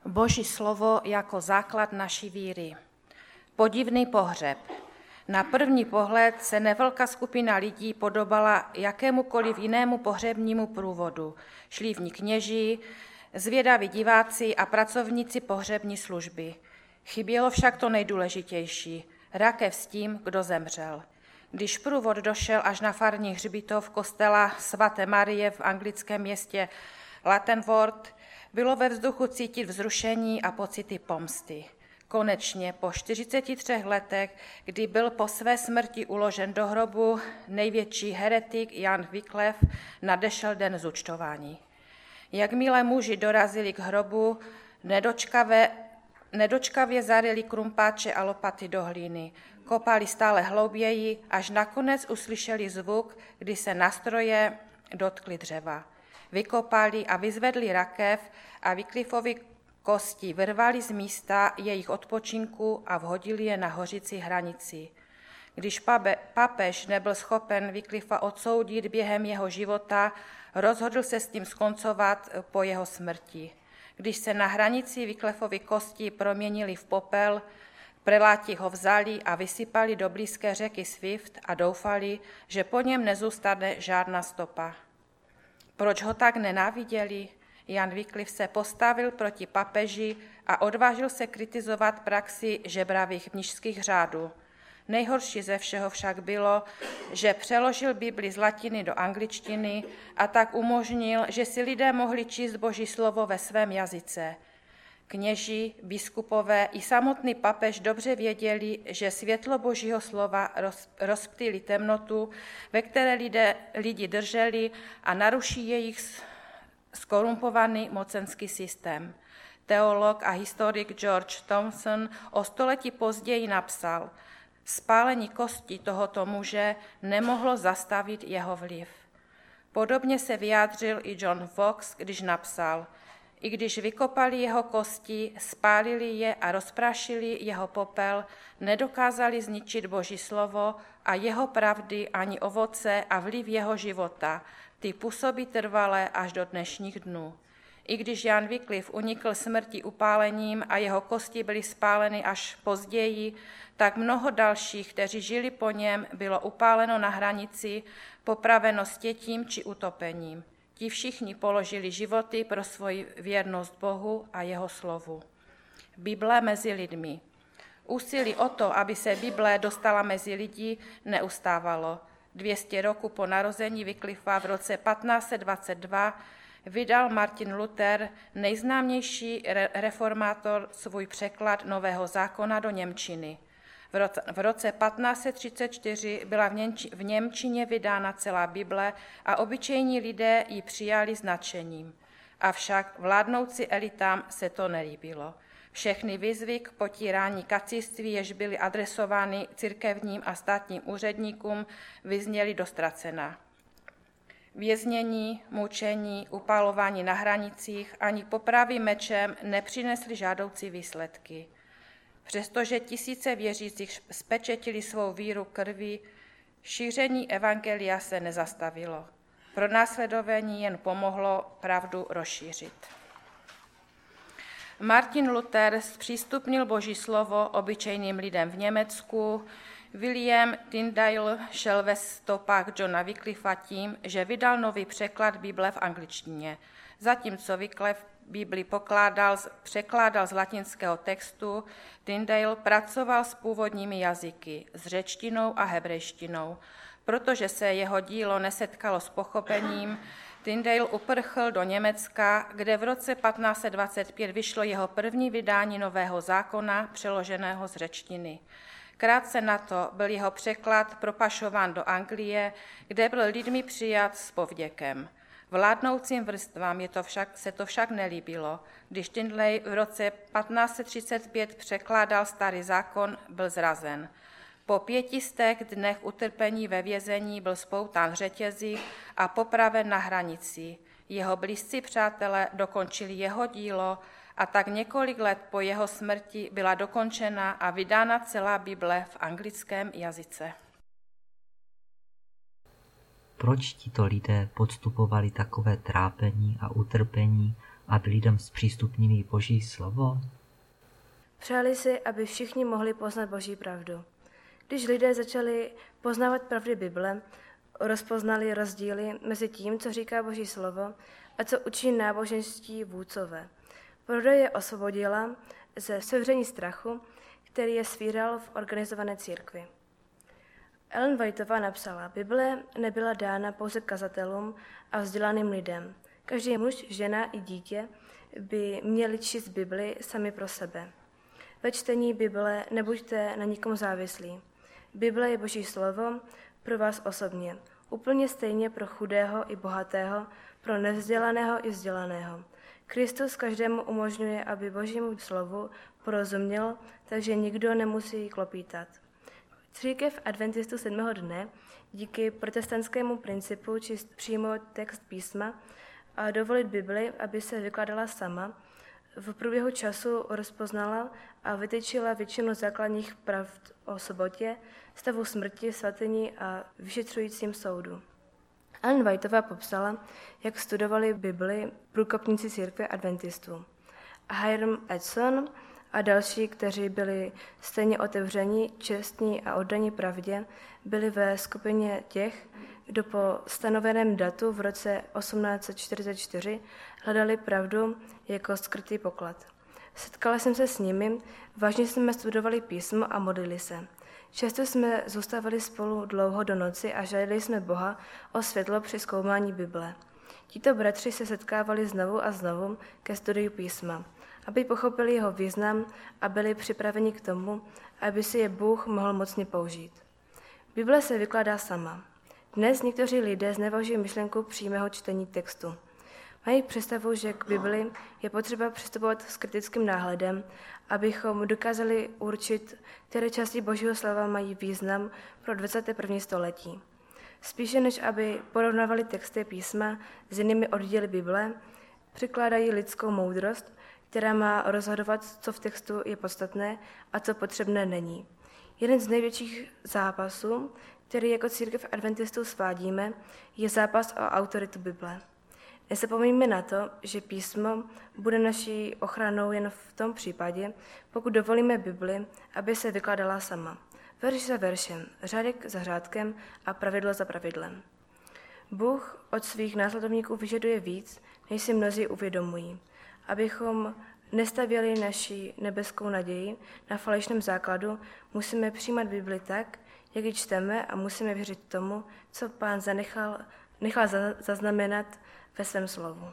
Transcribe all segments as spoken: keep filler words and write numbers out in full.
Boží slovo jako základ naší víry. Podivný pohřeb. Na první pohled se nevelká skupina lidí podobala jakémukoliv jinému pohřebnímu průvodu. Šli v ní kněží, zvědaví diváci a pracovníci pohřební služby. Chybělo však to nejdůležitější – rakev s tím, kdo zemřel. Když průvod došel až na farní hřbitov kostela svaté Marie v anglickém městě Lutterworth, bylo ve vzduchu cítit vzrušení a pocity pomsty. Konečně po čtyřiceti třech letech, kdy byl po své smrti uložen do hrobu největší heretik Jan Wycliffe, nadešel den zúčtování. Jakmile muži dorazili k hrobu, nedočkavě, nedočkavě zaryli krumpáče a lopaty do hlíny. Kopali stále hlouběji, až nakonec uslyšeli zvuk, kdy se nástroje dotkly dřeva. Vykopali a vyzvedli rakev a Wycliffeovi kosti vyrvali z místa jejich odpočinku a vhodili je na hořící hranici. Když pabe, papež nebyl schopen Wycliffa odsoudit během jeho života, rozhodl se s tím skoncovat po jeho smrti. Když se na hranici Wycliffeovy kosti proměnili v popel, preláti ho vzali a vysypali do blízké řeky Swift a doufali, že po něm nezůstane žádná stopa. Proč ho tak nenáviděli? Jan Wycliffe se postavil proti papeži a odvážil se kritizovat praxi žebravých mnišských řádů. Nejhorší ze všeho však bylo, že přeložil Bibli z latiny do angličtiny a tak umožnil, že si lidé mohli číst Boží slovo ve svém jazyce. Kněží, biskupové i samotný papež dobře věděli, že světlo Božího slova roz, rozptýlí temnotu, ve které lidé, lidi drželi a naruší jejich skorumpovaný mocenský systém. Teolog a historik George Thompson o století později napsal: spálení kostí tohoto muže nemohlo zastavit jeho vliv. Podobně se vyjádřil i John Fox, když napsal: i když vykopali jeho kosti, spálili je a rozprášili jeho popel, nedokázali zničit Boží slovo a jeho pravdy ani ovoce a vliv jeho života. Ty působí trvale až do dnešních dnů. I když Jan Wycliffe unikl smrti upálením a jeho kosti byly spáleny až později, tak mnoho dalších, kteří žili po něm, bylo upáleno na hranici, popraveno stětím či utopením. Ti všichni položili životy pro svoji věrnost Bohu a jeho slovu. Bible mezi lidmi. Úsilí o to, aby se Bible dostala mezi lidi, neustávalo. dvě stě roku po narození Wycliffa v roce patnáct set dvacet dva vydal Martin Luther, nejznámější reformátor, svůj překlad Nového zákona do němčiny. V roce patnáct set třicet čtyři byla v němčině vydána celá Bible a obyčejní lidé ji přijali s nadšením. Avšak vládnoucí elitám se to nelíbilo. Všechny výzvy k potírání kacířství, jež byly adresovány církevním a státním úředníkům, vyzněly do ztracena. Věznění, mučení, upalování na hranicích ani popravy mečem nepřinesly žádoucí výsledky. Přestože tisíce věřících spečetili svou víru krví, šíření evangelia se nezastavilo. Pronásledování jen pomohlo pravdu rozšířit. Martin Luther zpřístupnil Boží slovo obyčejným lidem v Německu. William Tyndale šel ve stopách Johna Wycliffa tím, že vydal nový překlad Bible v angličtině, zatímco Wycliffe Bibli pokládal, překládal z latinského textu, Tyndale pracoval s původními jazyky, s řečtinou a hebrejštinou. Protože se jeho dílo nesetkalo s pochopením, Tyndale uprchl do Německa, kde v roce patnáct set dvacet pět vyšlo jeho první vydání Nového zákona, přeloženého z řečtiny. Krátce na to byl jeho překlad propašován do Anglie, kde byl lidmi přijat s povděkem. Vládnoucím vrstvám je to však, se to však nelíbilo. Když Tyndale v roce patnáct set třicet pět překládal Starý zákon, byl zrazen. Po pětistech dnech utrpení ve vězení byl spoután v řetězi a popraven na hranici. Jeho blízcí přátelé dokončili jeho dílo a tak několik let po jeho smrti byla dokončena a vydána celá Bible v anglickém jazyce. Proč tito lidé podstupovali takové trápení a utrpení aby lidem zpřístupnili Boží slovo? Přáli si, aby všichni mohli poznat Boží pravdu. Když lidé začali poznávat pravdy Bible, rozpoznali rozdíly mezi tím, co říká Boží slovo a co učí náboženští vůdcové. Pravda je osvobodila ze sevření strachu, který je svíral v organizované církvi. Ellen Whiteová napsala, Bible nebyla dána pouze kazatelům a vzdělaným lidem. Každý muž, žena i dítě by měli číst Bibli sami pro sebe. Ve čtení Bible nebuďte na nikom závislí. Bible je Boží slovo pro vás osobně, úplně stejně pro chudého i bohatého, pro nevzdělaného i vzdělaného. Kristus každému umožňuje, aby Božímu slovu porozuměl, takže nikdo nemusí klopítat. Církev adventistů sedmého dne díky protestantskému principu číst přímo text písma a dovolit Bibli, aby se vykladala sama, v průběhu času rozpoznala a vytyčila většinu základních pravd o sobotě, stavu smrti, svatyni a vyšetřujícím soudu. Ellen Whiteová popsala, jak studovali Bibli průkopníci církve adventistů. A Hiram Edson a další, kteří byli stejně otevření, čestní a oddaní pravdě, byli ve skupině těch, kdo po stanoveném datu v roce osmnáct set čtyřicet čtyři hledali pravdu jako skrytý poklad. Setkala jsem se s nimi, vážně jsme studovali písmo a modlili se. Často jsme zůstávali spolu dlouho do noci a žádali jsme Boha o světlo při zkoumání Bible. Tito bratři se setkávali znovu a znovu ke studiu písma, aby pochopili jeho význam a byli připraveni k tomu, aby si je Bůh mohl mocně použít. Bible se vykládá sama. Dnes někteří lidé znevažují myšlenku přímého čtení textu. Mají představu, že k Bibli je potřeba přistupovat s kritickým náhledem, abychom dokázali určit, které části Božího slova mají význam pro dvacáté první století. Spíše než aby porovnávali texty písma s jinými oddíly Bible, přikládají lidskou moudrost, která má rozhodovat, co v textu je podstatné a co potřebné není. Jeden z největších zápasů, který jako církev adventistů svádíme, je zápas o autoritu Bible. Nezapomeňme na to, že písmo bude naší ochranou jen v tom případě, pokud dovolíme Bibli, aby se vykládala sama. Verš za veršem, řádek za řádkem a pravidlo za pravidlem. Bůh od svých následovníků vyžaduje víc, než si mnozí uvědomují, abychom nestavěli naši nebeskou naději na falešném základu, musíme přijímat Bibli tak, jak ji čteme a musíme věřit tomu, co Pán zanechal, nechal zaznamenat ve svém slovu.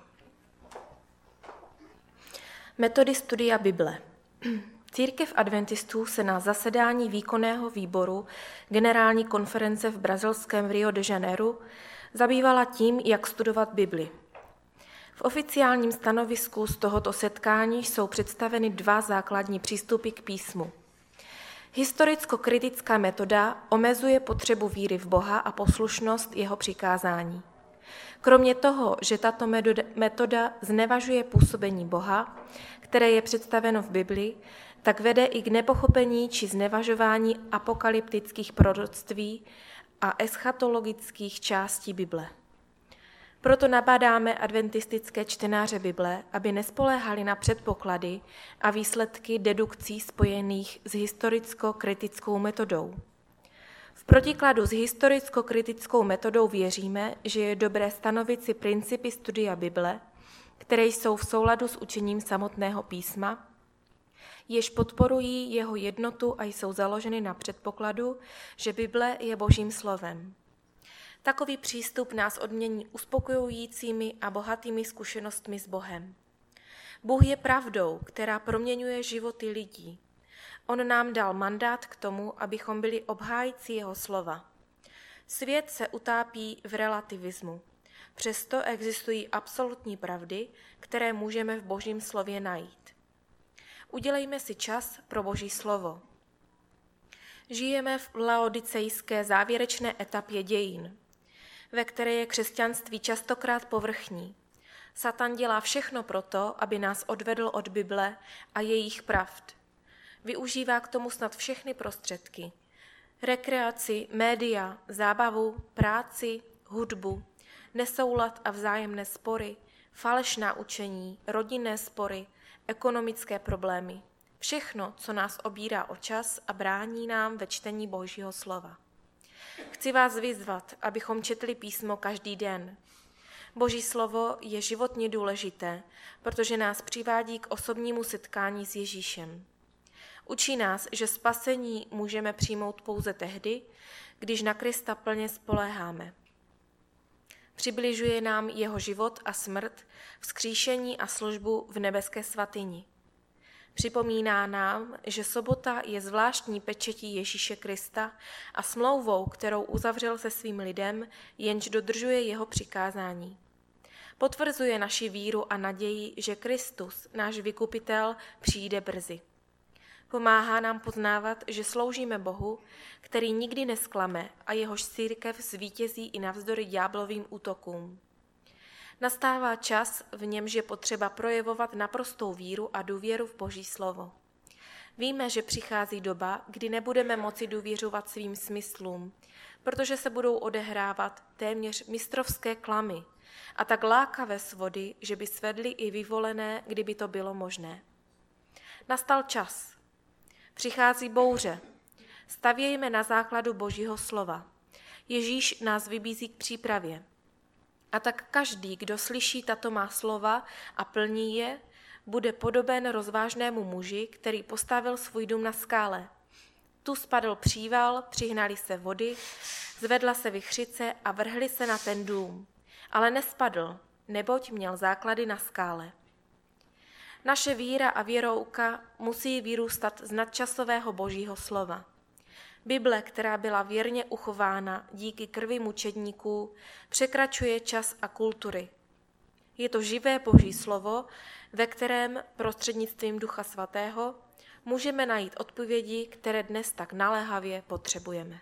Metody studia Bible. Církev adventistů se na zasedání výkonného výboru generální konference v brazilském Rio de Janeiro zabývala tím, jak studovat Bibli. V oficiálním stanovisku z tohoto setkání jsou představeny dva základní přístupy k písmu. Historicko-kritická metoda omezuje potřebu víry v Boha a poslušnost jeho přikázání. Kromě toho, že tato metoda znevažuje působení Boha, které je představeno v Bibli, tak vede i k nepochopení či znevažování apokalyptických proroctví a eschatologických částí Bible. Proto nabádáme adventistické čtenáře Bible, aby nespoléhali na předpoklady a výsledky dedukcí spojených s historicko-kritickou metodou. V protikladu s historicko-kritickou metodou věříme, že je dobré stanovit si principy studia Bible, které jsou v souladu s učením samotného písma, jež podporují jeho jednotu a jsou založeny na předpokladu, že Bible je Božím slovem. Takový přístup nás odmění uspokojujícími a bohatými zkušenostmi s Bohem. Bůh je pravdou, která proměňuje životy lidí. On nám dal mandát k tomu, abychom byli obhájci jeho slova. Svět se utápí v relativismu. Přesto existují absolutní pravdy, které můžeme v Božím slově najít. Udělejme si čas pro Boží slovo. Žijeme v laodicejské závěrečné etapě dějin, ve které je křesťanství častokrát povrchní. Satan dělá všechno proto, aby nás odvedl od Bible a jejich pravd. Využívá k tomu snad všechny prostředky. Rekreaci, média, zábavu, práci, hudbu, nesoulad a vzájemné spory, falešná učení, rodinné spory, ekonomické problémy. Všechno, co nás obírá o čas a brání nám ve čtení Božího slova. Chci vás vyzvat, abychom četli písmo každý den. Boží slovo je životně důležité, protože nás přivádí k osobnímu setkání s Ježíšem. Učí nás, že spasení můžeme přijmout pouze tehdy, když na Krista plně spoléháme. Přibližuje nám jeho život a smrt, vzkříšení a službu v nebeské svatyni. Připomíná nám, že sobota je zvláštní pečetí Ježíše Krista a smlouvou, kterou uzavřel se svým lidem, jenž dodržuje jeho přikázání. Potvrzuje naši víru a naději, že Kristus, náš vykupitel, přijde brzy. Pomáhá nám poznávat, že sloužíme Bohu, který nikdy nesklame a jehož církev zvítězí i navzdory ďáblovým útokům. Nastává čas, v němž je potřeba projevovat naprostou víru a důvěru v Boží slovo. Víme, že přichází doba, kdy nebudeme moci důvěřovat svým smyslům, protože se budou odehrávat téměř mistrovské klamy a tak lákavé svody, že by svedly i vyvolené, kdyby to bylo možné. Nastal čas. Přichází bouře. Stavějme na základu Božího slova. Ježíš nás vybízí k přípravě. A tak každý, kdo slyší tato má slova a plní je, bude podoben rozvážnému muži, který postavil svůj dům na skále. Tu spadl příval, přihnali se vody, zvedla se vichřice a vrhli se na ten dům. Ale nespadl, neboť měl základy na skále. Naše víra a věrouka musí vyrůstat z nadčasového Božího slova. Bible, která byla věrně uchována díky krvi mučedníků, překračuje čas a kultury. Je to živé Boží slovo, ve kterém prostřednictvím Ducha Svatého můžeme najít odpovědi, které dnes tak naléhavě potřebujeme.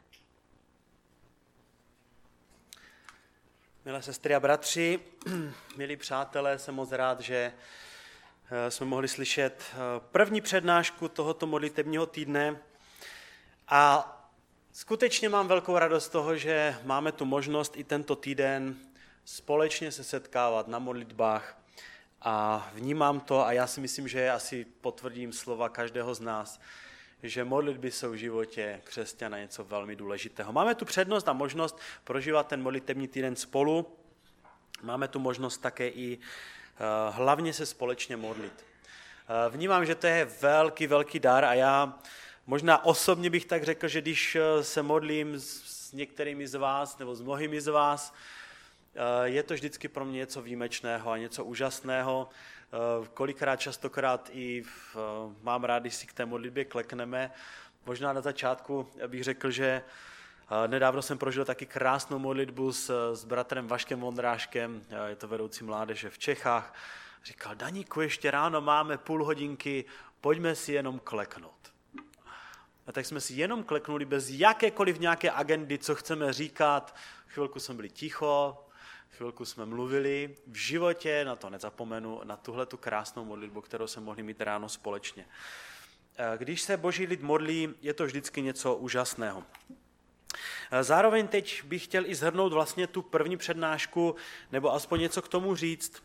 Milé sestry a bratři, milí přátelé, jsem moc rád, že jsme mohli slyšet první přednášku tohoto modlitebního týdne a skutečně mám velkou radost z toho, že máme tu možnost i tento týden společně se setkávat na modlitbách a vnímám to a já si myslím, že asi potvrdím slova každého z nás, že modlitby jsou v životě křesťana něco velmi důležitého. Máme tu přednost a možnost prožívat ten modlitební týden spolu, máme tu možnost také i hlavně se společně modlit. Vnímám, že to je velký, velký dar a já možná osobně bych tak řekl, že když se modlím s některými z vás nebo s mnohými z vás, je to vždycky pro mě něco výjimečného a něco úžasného. Kolikrát, častokrát i v, mám rád, když si k té modlitbě klekneme. Možná na začátku bych řekl, že nedávno jsem prožil taky krásnou modlitbu s, s bratrem Vaškem Vondráškem, je to vedoucí mládeže v Čechách. Říkal, Daníku, ještě ráno máme půl hodinky, pojďme si jenom kleknout. A tak jsme si jenom kleknuli bez jakékoliv nějaké agendy, co chceme říkat. Chvilku jsme byli ticho, chvilku jsme mluvili. V životě, na to nezapomenu, na tuhle tu krásnou modlitbu, kterou jsme mohli mít ráno společně. Když se Boží lid modlí, je to vždycky něco úžasného. Zároveň teď bych chtěl i shrnout vlastně tu první přednášku, nebo aspoň něco k tomu říct,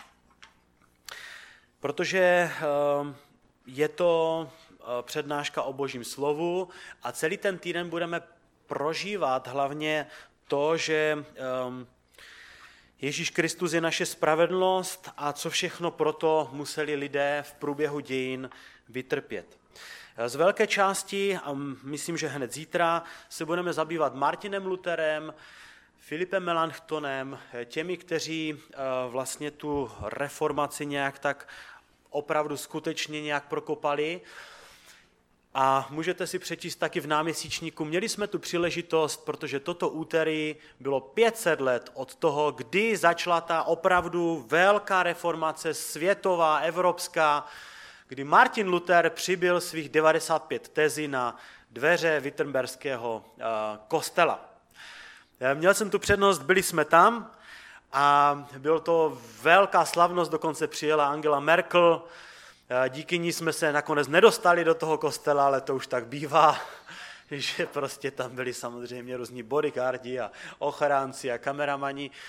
protože je to přednáška o Božím slovu a celý ten týden budeme prožívat hlavně to, že Ježíš Kristus je naše spravedlnost a co všechno proto museli lidé v průběhu dějin vytrpět. Z velké části, a myslím, že hned zítra, se budeme zabývat Martinem Lutherem, Filipem Melanchtonem, těmi, kteří vlastně tu reformaci nějak tak opravdu skutečně nějak prokopali. A můžete si přečíst taky v náměsíčníku. Měli jsme tu příležitost, protože toto úterý bylo pět set let od toho, kdy začala ta opravdu velká reformace světová, evropská, kdy Martin Luther přibyl svých devadesát pět tezí na dveře wittenberského kostela. Měl jsem tu přednost, byli jsme tam a bylo to velká slavnost, dokonce přijela Angela Merkel. Díky ní jsme se nakonec nedostali do toho kostela, ale to už tak bývá, že prostě tam byli samozřejmě různí bodyguardi a ochránci a kameramani.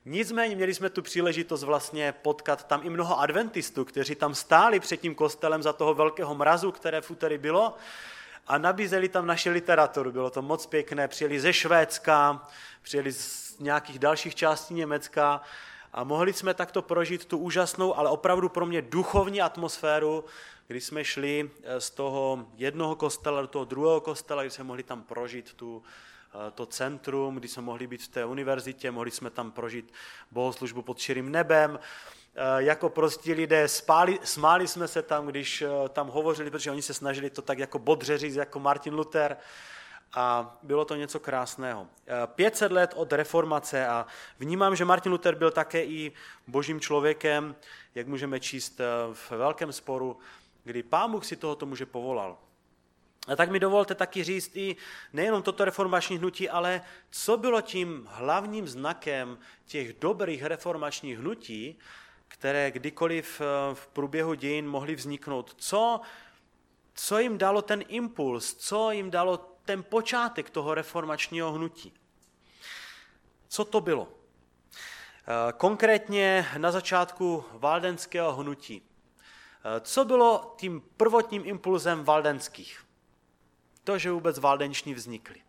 Nicméně měli jsme tu příležitost vlastně potkat tam i mnoho adventistů, kteří tam stáli před tím kostelem za toho velkého mrazu, které v úterý bylo, a nabízeli tam naši literaturu. Bylo to moc pěkné, přijeli ze Švédska, přijeli z nějakých dalších částí Německa a mohli jsme takto prožít tu úžasnou, ale opravdu pro mě duchovní atmosféru, kdy jsme šli z toho jednoho kostela do toho druhého kostela, kdy jsme mohli tam prožít tu, to centrum, kdy jsme mohli být v té univerzitě, mohli jsme tam prožít bohoslužbu pod širým nebem. Jako prostí lidé spáli, smáli jsme se tam, když tam hovořili, protože oni se snažili to tak jako bodře říct, jako Martin Luther, a bylo to něco krásného. pět set let od reformace a vnímám, že Martin Luther byl také i božím člověkem, jak můžeme číst v velkém sporu, kdy Pán Bůh si tohoto muže povolal. A tak mi dovolte taky říct i nejenom toto reformační hnutí, ale co bylo tím hlavním znakem těch dobrých reformačních hnutí, které kdykoliv v průběhu dějin mohly vzniknout. Co, co jim dalo ten impuls, co jim dalo ten počátek toho reformačního hnutí. Co to bylo? Konkrétně na začátku valdenského hnutí. Co bylo tím prvotním impulzem valdenských? To, že vůbec valdenční vznikly.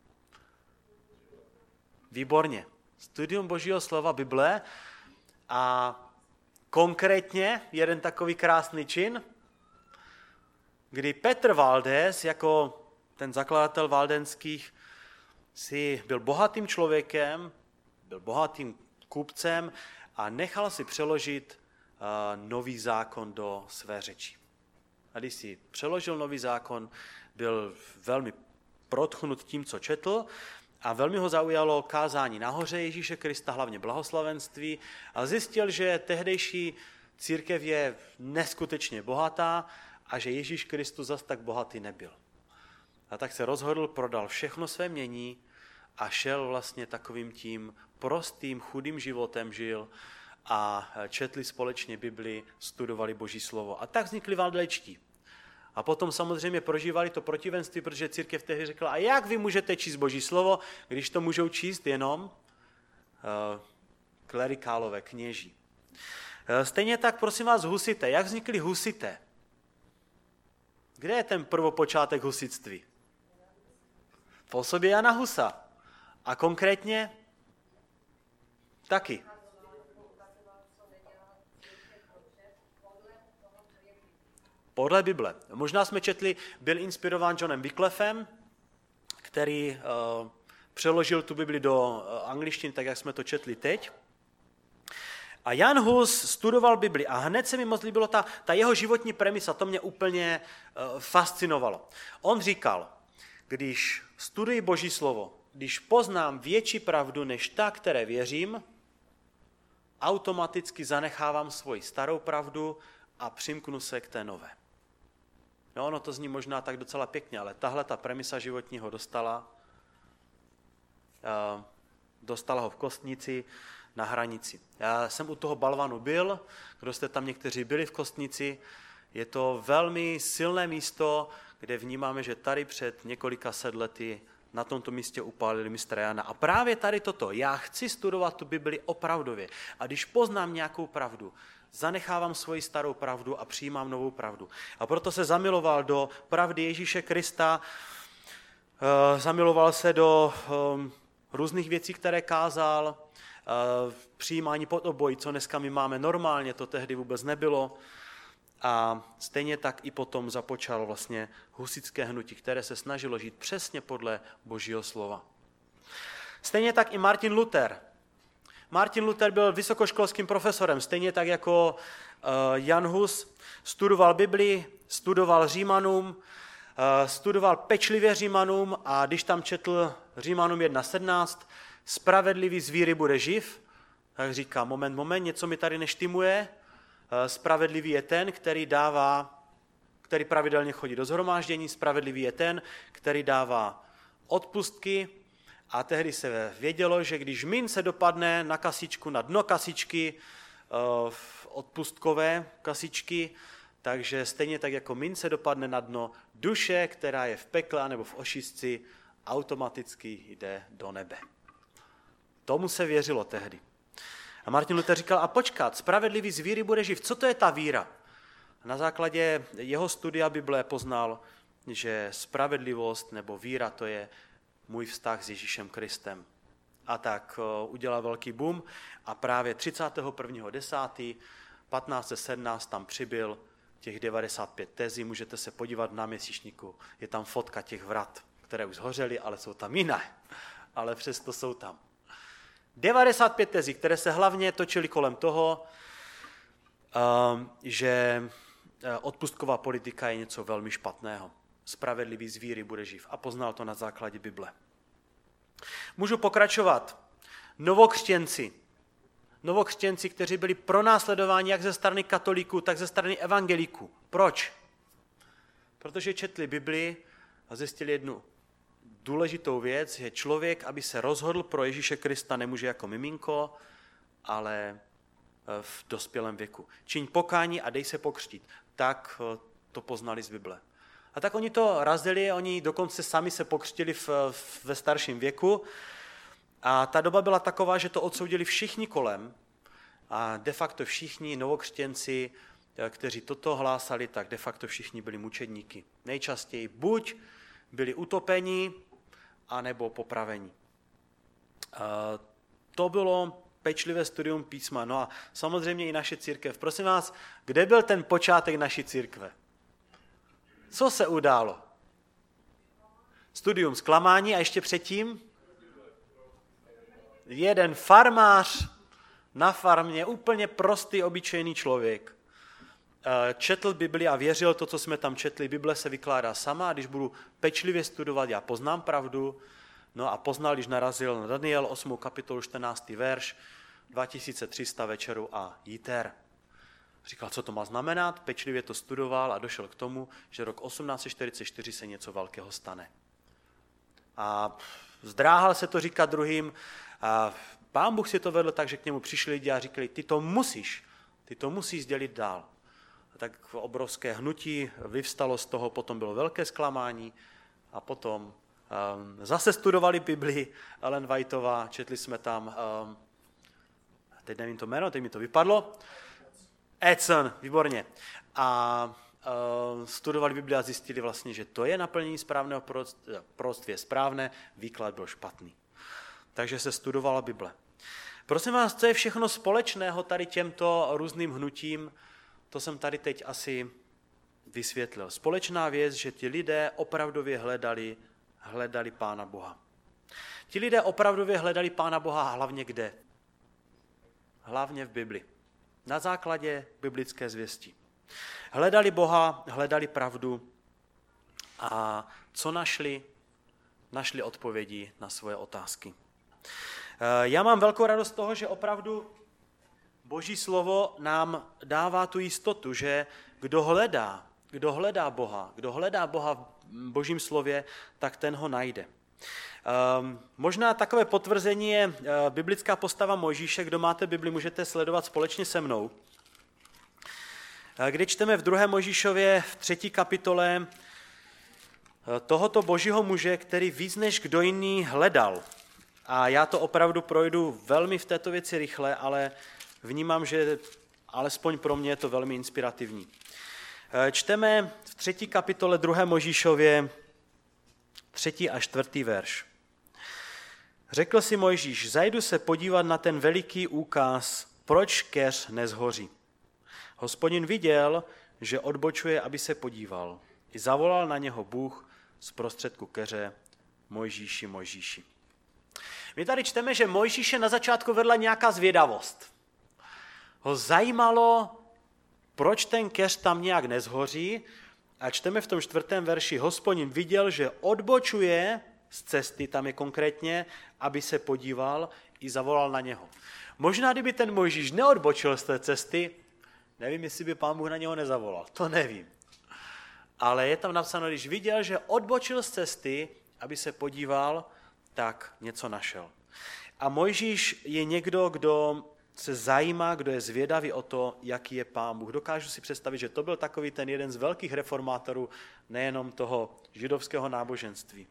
Výborně. Studium Božího slova Bible a konkrétně jeden takový krásný čin, kdy Petr Valdés jako ten zakladatel valdenských si byl bohatým člověkem, byl bohatým kupcem a nechal si přeložit uh, nový zákon do své řeči. A když si přeložil nový zákon, byl velmi protchnut tím, co četl, a velmi ho zaujalo kázání nahoře Ježíše Krista, hlavně blahoslavenství, a zjistil, že tehdejší církev je neskutečně bohatá a že Ježíš Kristus zas tak bohatý nebyl. A tak se rozhodl, prodal všechno své mění a šel vlastně takovým tím prostým, chudým životem žil a četli společně Bibli, studovali Boží slovo. A tak vznikli valdečtí. A potom samozřejmě prožívali to protivenství, protože církev tehdy řekla, a jak vy můžete číst Boží slovo, když to můžou číst jenom uh, klerikálové, kněží. Uh, stejně tak, prosím vás, husité. Jak vznikly husité? Kde je ten prvopočátek husitství? V osobě Jana Husa. A konkrétně taky. Podle Bible. Možná jsme četli, byl inspirován Johnem Wyclifem, který uh, přeložil tu Bibli do uh, angličtiny, tak jak jsme to četli teď. A Jan Hus studoval Bibli a hned se mi moc líbilo ta, ta jeho životní premisa, to mě úplně uh, fascinovalo. On říkal, když studuji Boží slovo, když poznám větší pravdu než ta, které věřím, automaticky zanechávám svoji starou pravdu a přimknu se k té nové. No, ono to zní možná tak docela pěkně, ale tahle ta premisa životního dostala, uh, dostala ho v Kostnici na hranici. Já jsem u toho balvanu byl, kdo jste tam někteří byli v Kostnici, je to velmi silné místo, kde vnímáme, že tady před několika set lety na tomto místě upálili mistra Jana. A právě tady toto, já chci studovat tu Bibli opravdově. A když poznám nějakou pravdu, zanechávám svoji starou pravdu a přijímám novou pravdu. A proto se zamiloval do pravdy Ježíše Krista, zamiloval se do různých věcí, které kázal, přijímání pod obojí, co dneska my máme normálně, to tehdy vůbec nebylo. A stejně tak i potom započal vlastně husitské hnutí, které se snažilo žít přesně podle Božího slova. Stejně tak i Martin Luther. Martin Luther byl vysokoškolským profesorem, stejně tak jako uh, Jan Hus. Studoval Bibli, studoval Římanům, uh, studoval pečlivě Římanům a když tam četl Římanům jedna sedmnáct, spravedlivý z víry bude živ, tak říká, moment, moment, něco mi tady neštymuje. Spravedlivý je ten, který dává, který pravidelně chodí do shromáždění, spravedlivý je ten, který dává odpustky a tehdy se vědělo, že když mince dopadne na kasičku, na dno kasičky, odpustkové kasičky, takže stejně tak jako mince dopadne na dno, duše, která je v pekle nebo v ošistci, automaticky jde do nebe. Tomu se věřilo tehdy. A Martin Luther říkal, a počkat, spravedlivý z víry bude živ. Co to je ta víra? A na základě jeho studia Bible poznal, že spravedlivost nebo víra to je můj vztah s Ježíšem Kristem. A tak udělal velký boom a právě třicátého prvního desátého patnáct set sedmnáct tam přibyl těch devadesát pět tezí, můžete se podívat na měsíčníku, je tam fotka těch vrat, které už zhořely, ale jsou tam jiné, ale přesto jsou tam. devadesát pět tezí, které se hlavně točily kolem toho, že odpustková politika je něco velmi špatného. Spravedlivý z víry bude živ. A poznal to na základě Bible. Můžu pokračovat. Novokřtěnci. Novokřtěnci, kteří byli pronásledováni jak ze strany katolíků, tak ze strany evangeliků. Proč? Protože četli Bibli a zjistili jednu důležitou věc, že člověk, aby se rozhodl pro Ježíše Krista, nemůže jako miminko, ale v dospělém věku. Čiň pokání a dej se pokřtít. Tak to poznali z Bible. A tak oni to razili, oni dokonce sami se pokřtili v, v, ve starším věku. A ta doba byla taková, že to odsoudili všichni kolem. A de facto všichni novokřtěnci, kteří toto hlásali, tak de facto všichni byli mučedníky. Nejčastěji buď byli utopeni, anebo popraveni. A to bylo pečlivé studium písma. No a samozřejmě i naše církev. Prosím vás, kde byl ten počátek naší církve? Co se událo? Studium zklamání a ještě předtím? Jeden farmář na farmě, úplně prostý, obyčejný člověk, četl Bibli a věřil to, co jsme tam četli. Bible se vykládá sama a když budu pečlivě studovat, já poznám pravdu. No a poznal, když narazil na Daniel osmou kapitolu čtrnáctý verš, dva tisíce tři sta večeru a jíter. Říkal, co to má znamenat, pečlivě to studoval a došel k tomu, že rok osmnáct set čtyřicet čtyři se něco velkého stane. A zdráhal se to říkat druhým. A Pán Bůh si to vedl tak, že k němu přišli lidi a říkali, ty to musíš, ty to musíš sdělit dál. A tak obrovské hnutí vyvstalo z toho, potom bylo velké zklamání a potom um, zase studovali Bibli, Ellen Whiteová, četli jsme tam, um, teď nevím to jméno, teď mi to vypadlo, Edson, výborně. A uh, studovali Bibli a zjistili vlastně, že to je naplnění správného proroctví, je správné, výklad byl špatný. Takže se studovala Bible. Prosím vás, co je všechno společného tady těmto různým hnutím, to jsem tady teď asi vysvětlil. Společná věc, že ti lidé opravdově hledali, hledali Pána Boha. Ti lidé opravdově hledali Pána Boha hlavně kde? Hlavně v Bibli. Na základě biblické zvěsti. Hledali Boha, hledali pravdu a co našli? Našli odpovědi na svoje otázky. Já mám velkou radost z toho, že opravdu Boží slovo nám dává tu jistotu, že kdo hledá, kdo hledá Boha, kdo hledá Boha v Božím slově, tak ten ho najde. Možná takové potvrzení je biblická postava Mojžíše. Kdo máte Bibli, můžete sledovat společně se mnou. Kdy čteme v druhé Mojžíšově v třetí kapitole tohoto božího muže, který víc než kdo jiný hledal. A já to opravdu projdu velmi v této věci rychle, ale vnímám, že alespoň pro mě je to velmi inspirativní. Čteme v třetí kapitole druhé Mojžíšově třetí a čtvrtý verš. Řekl si Mojžíš, zajdu se podívat na ten veliký úkaz, proč keř nezhoří. Hospodin viděl, že odbočuje, aby se podíval. I zavolal na něho Bůh z prostředku keře, Mojžíši, Mojžíši. My tady čteme, že Mojžíše na začátku vedla nějaká zvědavost. Ho zajímalo, proč ten keř tam nějak nezhoří, a čteme v tom čtvrtém verši, Hospodin viděl, že odbočuje z cesty, tam je konkrétně, aby se podíval, i zavolal na něho. Možná, kdyby ten Mojžíš neodbočil z té cesty, nevím, jestli by Pán Bůh na něho nezavolal, to nevím. Ale je tam napsáno, když viděl, že odbočil z cesty, aby se podíval, tak něco našel. A Mojžíš je někdo, kdo se zajímá, kdo je zvědavý o to, jaký je Pán Bůh. Dokážu si představit, že to byl takový ten jeden z velkých reformátorů, nejenom toho židovského náboženství.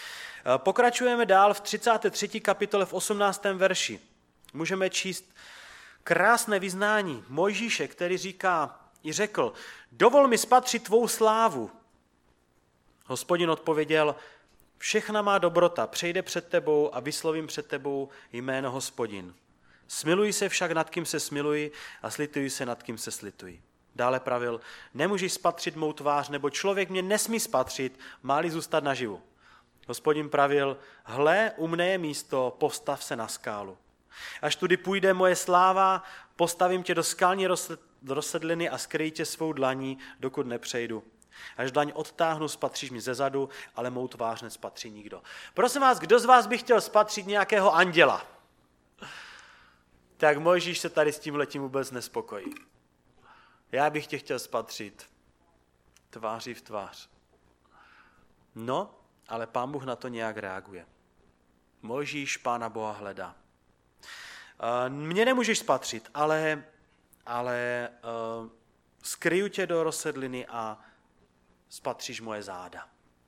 Pokračujeme dál v třicáté třetí kapitole v osmnáctém verši. Můžeme číst krásné vyznání Mojžíše, který říká i řekl, dovol mi spatřit tvou slávu. Hospodin odpověděl, všechna má dobrota přejde před tebou a vyslovím před tebou jméno Hospodin. Smiluji se však nad kým se smiluji a slituji se nad kým se slituji. Dále pravil, nemůžeš spatřit mou tvář, nebo člověk mě nesmí spatřit, má-li zůstat naživu. Hospodin pravil, hle, u mne je místo, postav se na skálu. Až tudy půjde moje sláva, postavím tě do skalní rozsedliny a skryji tě svou dlaní, dokud nepřejdu. Až dlaň odtáhnu, spatříš mi zezadu, ale mou tvář nespatří nikdo. Prosím vás, kdo z vás by chtěl spatřit nějakého anděla? Tak Mojžíš se tady s tímhletím vůbec nespokojí. Já bych tě chtěl spatřit tváří v tvář. No, ale Pán Bůh na to nějak reaguje. Mojžíš Pána Boha hledá. Mě nemůžeš spatřit, ale, ale uh, skryju tě do rozsedliny a spatříš moje záda.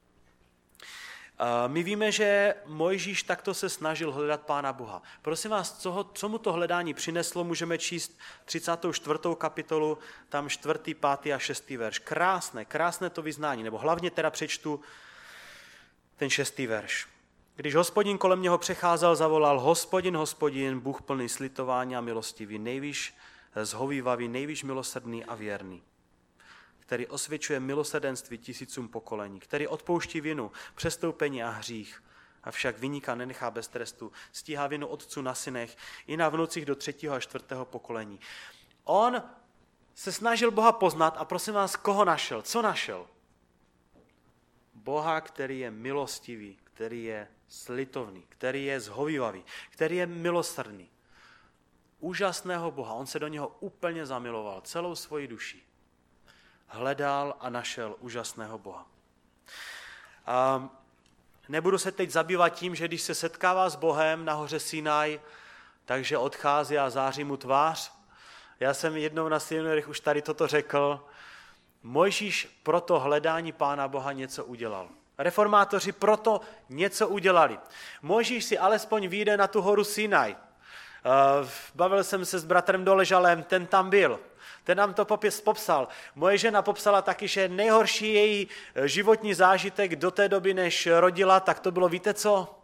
My víme, že Mojžíš takto se snažil hledat Pána Boha. Prosím vás, co, ho, co mu to hledání přineslo, můžeme číst třicátou čtvrtou kapitolu, tam čtvrtý, pátý a šestý verš. Krásné, krásné to vyznání, nebo hlavně teda přečtu ten šestý verš. Když Hospodin kolem něho přecházel, zavolal Hospodin, Hospodin, Bůh plný slitování a milostivý, nejvíš zhovívavý, nejvíš milosrdný a věrný, který osvědčuje milosrdenství tisícům pokolení, který odpouští vinu, přestoupení a hřích, avšak viníka nenechá bez trestu, stíhá vinu otců na synech i na vnucích do třetího a čtvrtého pokolení. On se snažil Boha poznat a prosím vás, koho našel? Co našel? Boha, který je milostivý, který je slitovný, který je zhovívavý, který je milosrdný. Úžasného Boha, on se do něho úplně zamiloval, celou svoji duší. Hledal a našel úžasného Boha. A nebudu se teď zabývat tím, že když se setkává s Bohem na hoře Sinaj, takže odchází a září mu tvář. Já jsem jednou na seminářích už tady toto řekl. Mojžíš pro to hledání Pána Boha něco udělal. Reformátoři proto něco udělali. Mojžíš si alespoň vyjde na tu horu Sinaj. Bavil jsem se s bratrem Doležalem, ten tam byl. Ten nám to popis popsal. Moje žena popsala taky, že nejhorší její životní zážitek do té doby, než rodila, tak to bylo, víte co?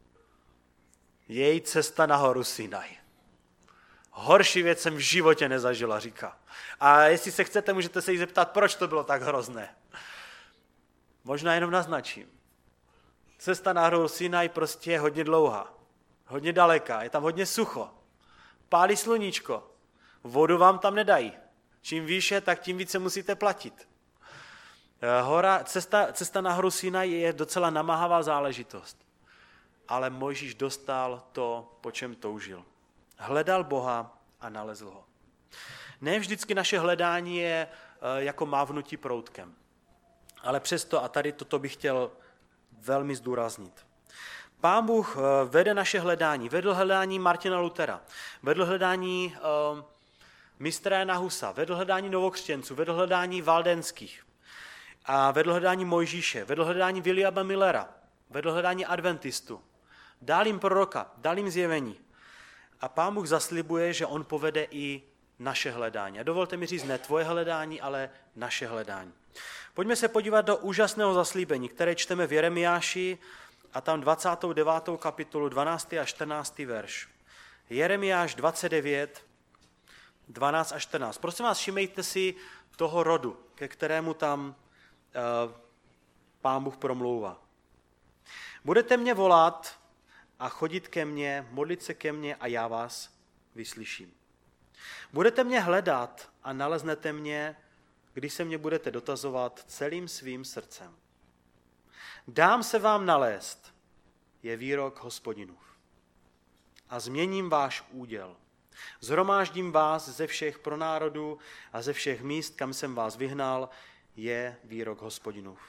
Její cesta na horu Sinaj. Horší věc jsem v životě nezažila, říká. A jestli se chcete, můžete se jí zeptat, proč to bylo tak hrozné. Možná jenom naznačím. Cesta na horu Sinaj prostě je hodně dlouhá, hodně daleká, je tam hodně sucho, pálí sluníčko, vodu vám tam nedají. Čím výše, tak tím více musíte platit. Hora, cesta, cesta na horu Sinaj je docela namáhavá záležitost. Ale Mojžíš dostal to, po čem toužil. Hledal Boha a nalezl ho. Ne vždycky naše hledání je jako mávnutí proutkem. Ale přesto, a tady toto bych chtěl velmi zdůraznit. Pán Bůh vede naše hledání. Vedl hledání Martina Luthera. Vedl hledání uh, mistra Jana Husa. Vedl hledání novokřtěnců. Vedl hledání valdenských. A vedl hledání Mojžíše. Vedl hledání Williama Millera. Vedl hledání adventistů. Dal jim proroka. Dal jim zjevení. A Pán Bůh zaslibuje, že on povede i naše hledání. A dovolte mi říct, ne tvoje hledání, ale naše hledání. Pojďme se podívat do úžasného zaslíbení, které čteme v Jeremiáši a tam dvacátou devátou kapitolu, dvanáctý a čtrnáctý verš. Jeremiáš dvacet devět, dvanáct a čtrnáct. Prosím vás, všimejte si toho rodu, ke kterému tam uh, Pán Bůh promlouvá. Budete mě volat a chodit ke mně, modlit se ke mně a já vás vyslyším. Budete mě hledat a naleznete mě, když se mě budete dotazovat celým svým srdcem. Dám se vám nalézt, je výrok Hospodinův. A změním váš úděl. Zhromáždím vás ze všech pronárodů a ze všech míst, kam jsem vás vyhnal, je výrok Hospodinův.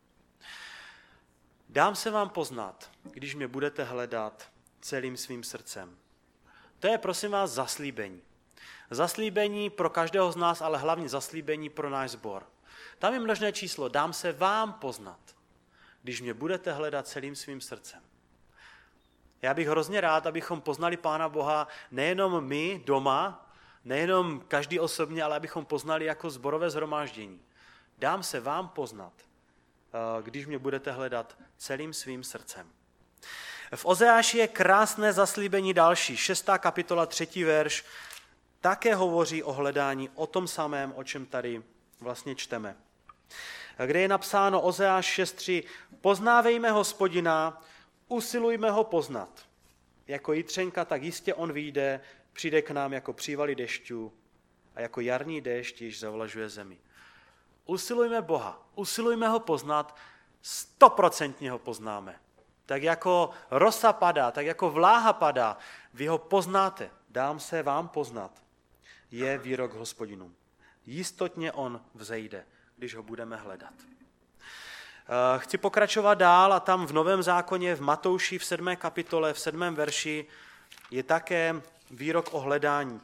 Dám se vám poznat, když mě budete hledat celým svým srdcem. To je, prosím vás, zaslíbení. Zaslíbení pro každého z nás, ale hlavně zaslíbení pro náš sbor. Tam je množné číslo, dám se vám poznat, když mě budete hledat celým svým srdcem. Já bych hrozně rád, abychom poznali Pána Boha nejenom my doma, nejenom každý osobně, ale abychom poznali jako sborové shromáždění. Dám se vám poznat, když mě budete hledat celým svým srdcem. V Ozeáši je krásné zaslíbení další, šestá kapitola, třetí verš, také hovoří o hledání, o tom samém, o čem tady vlastně čteme. Kde je napsáno Ozeáš šest tři, poznávejme Hospodina, usilujme ho poznat. Jako jitřenka, tak jistě on vyjde, přijde k nám jako přívaly dešťů a jako jarní déšť již zavlažuje zemi. Usilujme Boha, usilujme ho poznat, stoprocentně ho poznáme. Tak jako rosa padá, tak jako vláha padá, vy ho poznáte, dám se vám poznat, je výrok Hospodinům. Jistotně on vzejde, když ho budeme hledat. Chci pokračovat dál a tam v Novém zákoně, v Matouši v sedmé kapitole, v sedmém verši je také výrok o hledání.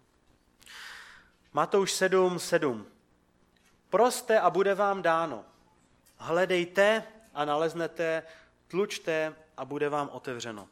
Matouš sedm sedm. Proste a bude vám dáno. Hledejte a naleznete, tlučte a bude vám otevřeno.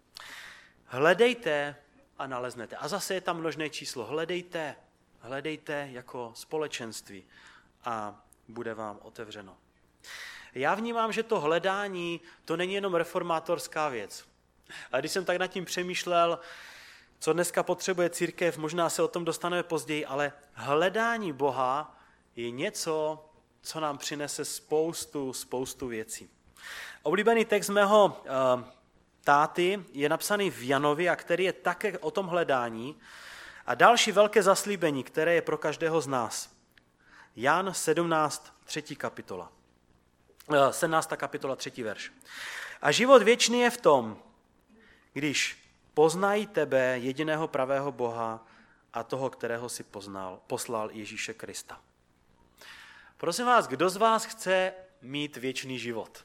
Hledejte a naleznete. A zase je tam množné číslo. Hledejte, hledejte jako společenství a bude vám otevřeno. Já vnímám, že to hledání, to není jenom reformátorská věc. A když jsem tak nad tím přemýšlel, co dneska potřebuje církev, možná se o tom dostaneme později, ale hledání Boha je něco, co nám přinese spoustu, spoustu věcí. Oblíbený text mého uh, táty je napsaný v Janovi, a který je také o tom hledání. A další velké zaslíbení, které je pro každého z nás. Jan sedmnáct, třetí kapitola. Uh, sedmnáctá kapitola, třetí verš. A život věčný je v tom, když poznají tebe, jediného pravého Boha a toho, kterého si poznal, poslal Ježíše Krista. Prosím vás, kdo z vás chce mít věčný život?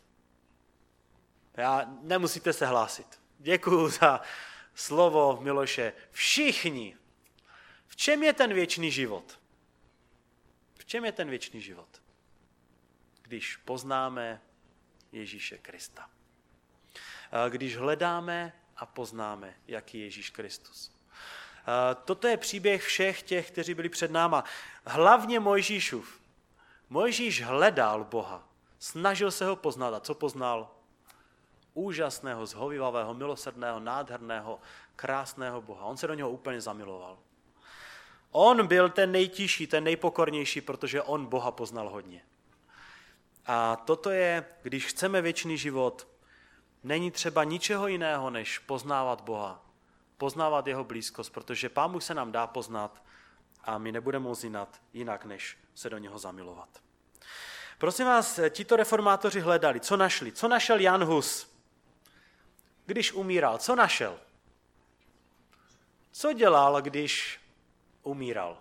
Já, nemusíte se hlásit. Děkuju za slovo Miloše. Všichni. V čem je ten věčný život? V čem je ten věčný život? Když poznáme Ježíše Krista. Když hledáme a poznáme, jaký je Ježíš Kristus. Toto je příběh všech těch, kteří byli před náma. Hlavně Mojžíšův. Mojžíš hledal Boha. Snažil se ho poznat. A co poznal? Úžasného, zhovivavého, milosrdného, nádherného, krásného Boha. On se do něho úplně zamiloval. On byl ten nejtižší, ten nejpokornější, protože on Boha poznal hodně. A toto je, když chceme věčný život, není třeba ničeho jiného, než poznávat Boha. Poznávat jeho blízkost, protože Pán Bůh se nám dá poznat a my nebudeme moct jinat, jinak, než se do něho zamilovat. Prosím vás, tito reformátoři hledali, co našli? Co našel Jan Hus? Když umíral, co našel? Co dělal, když umíral?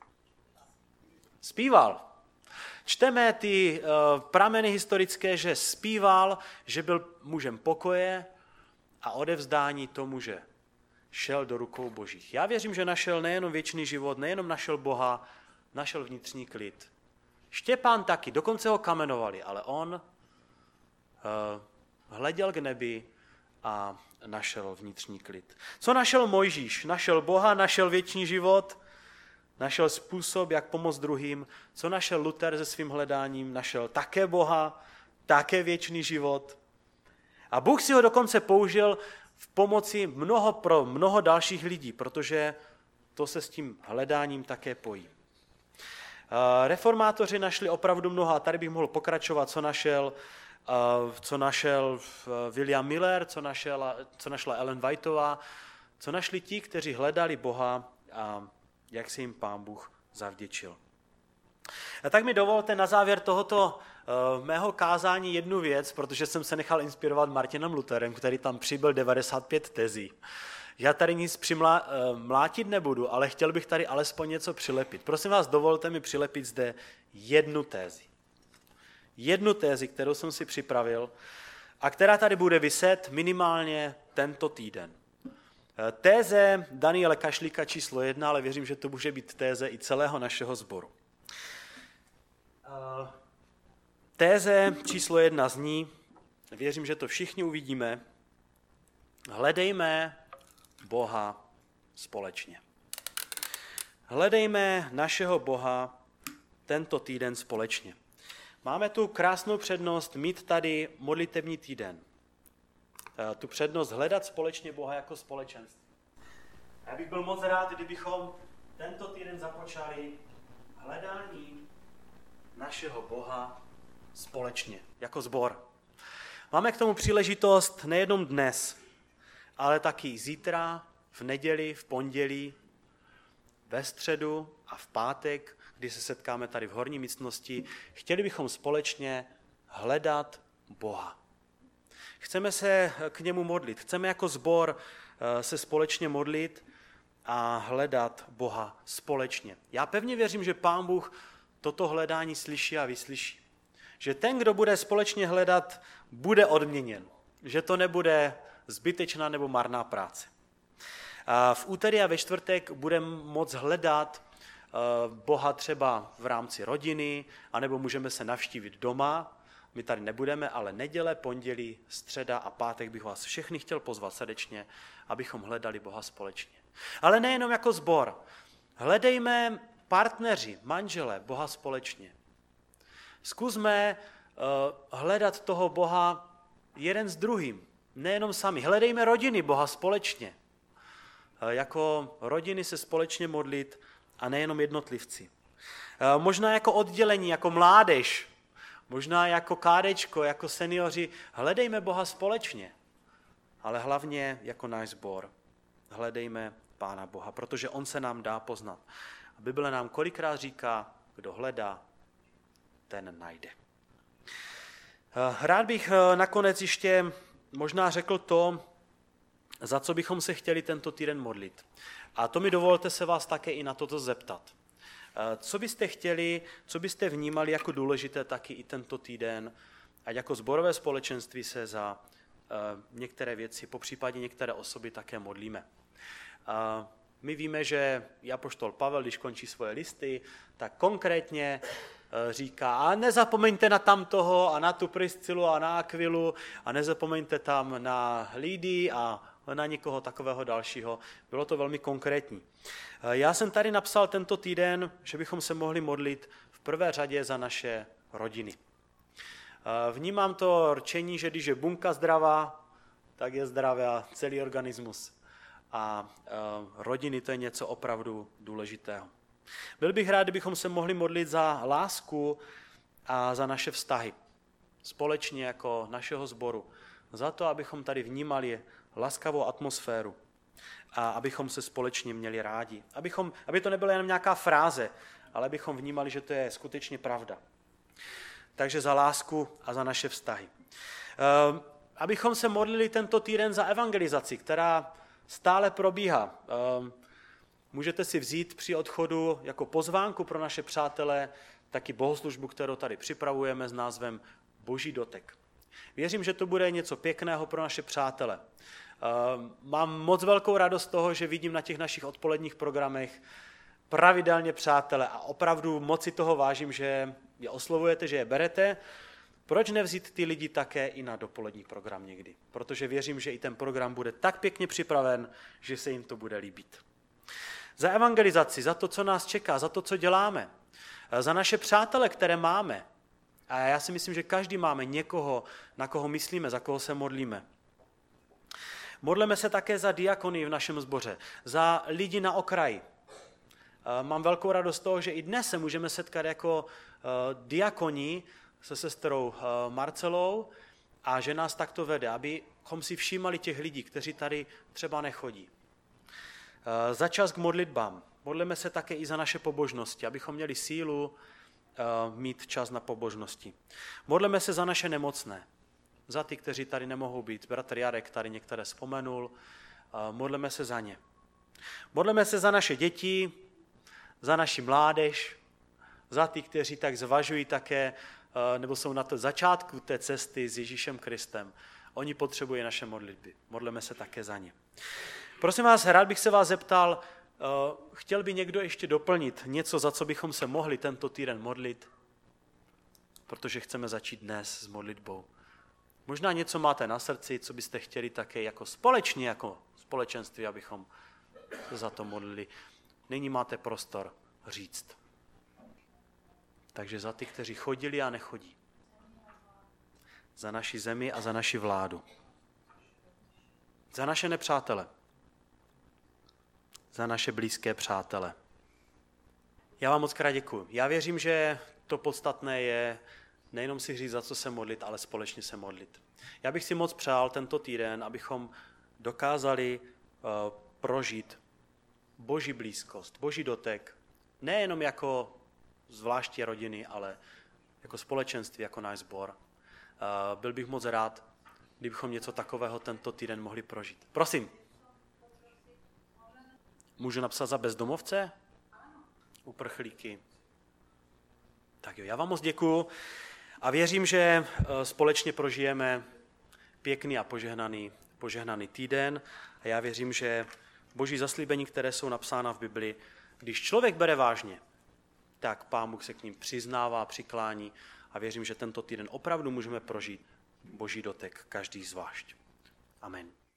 Zpíval. Čteme ty uh, prameny historické, že zpíval, že byl mužem pokoje a odevzdání tomu, že šel do rukou božích. Já věřím, že našel nejenom věčný život, nejenom našel Boha, našel vnitřní klid. Štěpán taky, dokonce ho kamenovali, ale on uh, hleděl k nebi a našel vnitřní klid. Co našel Mojžíš? Našel Boha, našel věčný život, našel způsob, jak pomoct druhým. Co našel Luther se svým hledáním? Našel také Boha, také věčný život. A Bůh si ho dokonce použil v pomoci mnoho pro mnoho dalších lidí, protože to se s tím hledáním také pojí. Reformátoři našli opravdu mnoho, a tady bych mohl pokračovat, co našel, co našel William Miller, co, našel, co našla Ellen Whiteová, co našli ti, kteří hledali Boha a jak se jim Pán Bůh zavděčil. A tak mi dovolte na závěr tohoto uh, mého kázání jednu věc, protože jsem se nechal inspirovat Martinem Lutherem, který tam přibyl devadesát pět tezí. Já tady nic přimlá, uh, mlátit nebudu, ale chtěl bych tady alespoň něco přilepit. Prosím vás, dovolte mi přilepit zde jednu tézi. Jednu tézi, kterou jsem si připravil a která tady bude viset minimálně tento týden. Téze Daniele Kašlíka číslo jedna, ale věřím, že to může být téze i celého našeho sboru. Téze číslo jedna zní, věřím, že to všichni uvidíme, hledejme Boha společně. Hledejme našeho Boha tento týden společně. Máme tu krásnou přednost mít tady modlitební týden. Tu přednost hledat společně Boha jako společenství. Já bych byl moc rád, kdybychom tento týden započali hledání našeho Boha společně, jako sbor. Máme k tomu příležitost nejenom dnes, ale taky zítra, v neděli, v pondělí, ve středu a v pátek, kdy se setkáme tady v horní místnosti. Chtěli bychom společně hledat Boha. Chceme se k němu modlit, chceme jako sbor se společně modlit a hledat Boha společně. Já pevně věřím, že Pán Bůh toto hledání slyší a vyslyší. Že ten, kdo bude společně hledat, bude odměněn. Že to nebude zbytečná nebo marná práce. A v úterý a ve čtvrtek budeme moct hledat Boha třeba v rámci rodiny, anebo můžeme se navštívit doma. My tady nebudeme, ale neděle, pondělí, středa a pátek bych vás všechny chtěl pozvat srdečně, abychom hledali Boha společně. Ale nejenom jako sbor. Hledejme partneři, manžele, Boha společně. Zkusme uh, hledat toho Boha jeden s druhým, nejenom sami. Hledejme rodiny Boha společně. Uh, jako rodiny se společně modlit a nejenom jednotlivci. Uh, možná jako oddělení, jako mládež, možná jako kádečko, jako seniori, hledejme Boha společně, ale hlavně jako náš sbor. Hledejme Pána Boha, protože on se nám dá poznat. A Bible nám kolikrát říká, kdo hledá, ten najde. Rád bych nakonec ještě možná řekl to, za co bychom se chtěli tento týden modlit. A to mi dovolte se vás také i na toto zeptat. Co byste chtěli, co byste vnímali jako důležité taky i tento týden, ať jako sborové společenství se za některé věci, popřípadě některé osoby také modlíme. My víme, že apoštol Pavel, když končí svoje listy, tak konkrétně říká, a nezapomeňte na tamtoho a na tu Priscilu a na Akvilu a nezapomeňte tam na Lídii a na někoho takového dalšího. Bylo to velmi konkrétní. Já jsem tady napsal tento týden, že bychom se mohli modlit v prvé řadě za naše rodiny. Vnímám to rčení, že když je buňka zdravá, tak je zdravá celý organismus. A rodiny to je něco opravdu důležitého. Byl bych rád, kdybychom se mohli modlit za lásku a za naše vztahy. Společně jako našeho sboru. Za to, abychom tady vnímali laskavou atmosféru a abychom se společně měli rádi. Abychom, aby to nebyla jenom nějaká fráze, ale abychom vnímali, že to je skutečně pravda. Takže za lásku a za naše vztahy. Abychom se modlili tento týden za evangelizaci, která stále probíhá. Můžete si vzít při odchodu jako pozvánku pro naše přátele taky bohoslužbu, kterou tady připravujeme s názvem Boží dotek. Věřím, že to bude něco pěkného pro naše přátele. Mám moc velkou radost z toho, že vidím na těch našich odpoledních programech pravidelně přátele a opravdu moc si toho vážím, že je oslovujete, že je berete. Proč nevzít ty lidi také i na dopolední program někdy? Protože věřím, že i ten program bude tak pěkně připraven, že se jim to bude líbit. Za evangelizaci, za to, co nás čeká, za to, co děláme, za naše přátele, které máme. A já si myslím, že každý máme někoho, na koho myslíme, za koho se modlíme. Modleme se také za diakony v našem sboře, za lidi na okraji. Mám velkou radost z toho, že i dnes se můžeme setkat jako diakoni se sestrou Marcelou a že nás takto vede, abychom si všímali těch lidí, kteří tady třeba nechodí. Za čas k modlitbám. Modlíme se také i za naše pobožnosti, abychom měli sílu mít čas na pobožnosti. Modlíme se za naše nemocné, za ty, kteří tady nemohou být. Bratr Jarek tady některé vzpomenul. Modlíme se za ně. Modlíme se za naše děti, za naši mládež, za ty, kteří tak zvažují také, nebo jsou na to začátku té cesty s Ježíšem Kristem. Oni potřebují naše modlitby. Modlíme se také za ně. Prosím vás, rád bych se vás zeptal, chtěl by někdo ještě doplnit něco, za co bychom se mohli tento týden modlit? Protože chceme začít dnes s modlitbou. Možná něco máte na srdci, co byste chtěli také jako společně, jako společenství, abychom se za to modlili. nyní máte prostor říct. Takže za ty, kteří chodili a nechodí. Za naši zemi a za naši vládu. Za naše nepřátele. Za naše blízké přátele. Já vám moc krát děkuji. Já věřím, že to podstatné je nejenom si říct, za co se modlit, ale společně se modlit. Já bych si moc přál tento týden, abychom dokázali uh, prožít Boží blízkost, Boží dotek, nejenom jako zvláště rodiny, ale jako společenství, jako náš sbor. Uh, byl bych moc rád, kdybychom něco takového tento týden mohli prožít. Prosím. Můžu napsat za bezdomovce? Uprchlíky. Tak jo, já vám moc děkuju a věřím, že společně prožijeme pěkný a požehnaný, požehnaný týden a já věřím, že Boží zaslíbení, které jsou napsána v Bibli, když člověk bere vážně, tak Pán Bůh se k ním přiznává, přiklání a věřím, že tento týden opravdu můžeme prožít Boží dotek každý zvlášť. Amen.